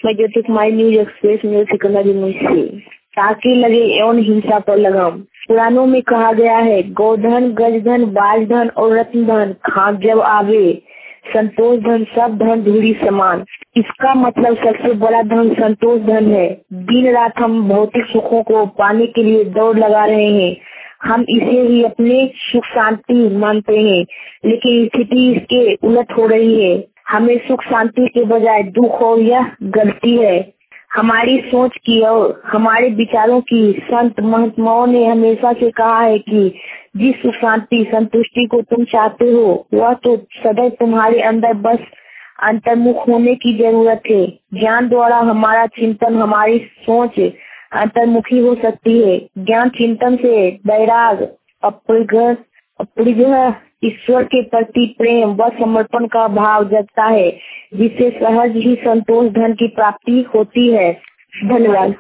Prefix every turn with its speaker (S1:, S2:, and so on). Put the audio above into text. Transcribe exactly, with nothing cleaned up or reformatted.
S1: मैं Jyoti Kumari, news express news Secunderabad से। ताकि लगे एवं हिंसा पर लगाम। पुराणों में कहा गया है, गोधन, गजधन, बाजधन और रत्नधन खाक जब आवे, संतोष धन सब धन धूड़ी समान। इसका मतलब सबसे बड़ा धन संतोष धन है। दिन रात हम भौतिक सुखों को पाने के लिए दौड़ लगा रहे हैं। हम इसे ही अपने सुख शांति मानते हैं, लेकिन स्थिति इसके उलट हो रही है। हमें सुख शांति के बजाय दुख और यह गलती है हमारी सोच की और हमारे विचारों की। संत महात्माओं ने हमेशा से कहा है कि जिस सुख शांति संतुष्टि को तुम चाहते हो वह तो सदैव तुम्हारे अंदर बस अंतर्मुख होने की जरूरत है। ज्ञान द्वारा हमारा चिंतन, हमारी सोच अंतर्मुखी हो सकती है। ज्ञान चिंतन से वैराग, अपरिग्रह, अपरिग्रह, ईश्वर के प्रति प्रेम व समर्पण का भाव जगता है, जिससे सहज ही संतोष धन की प्राप्ति होती है। धन्यवाद।